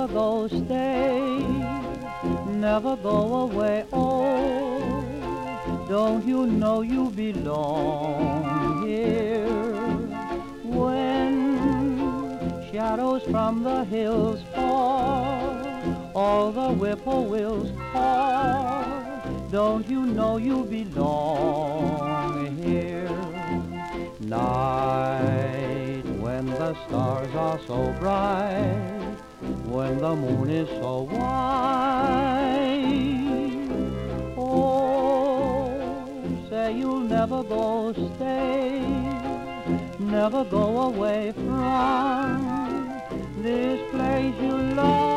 never go stay, never go away. Oh, don't you know you belong here? When shadows from the hills fall, all the whippoorwills call, don't you know you belong here? Night, when the stars are so bright, when the moon is so white, oh, say you'll never go stay, never go away from this place you love.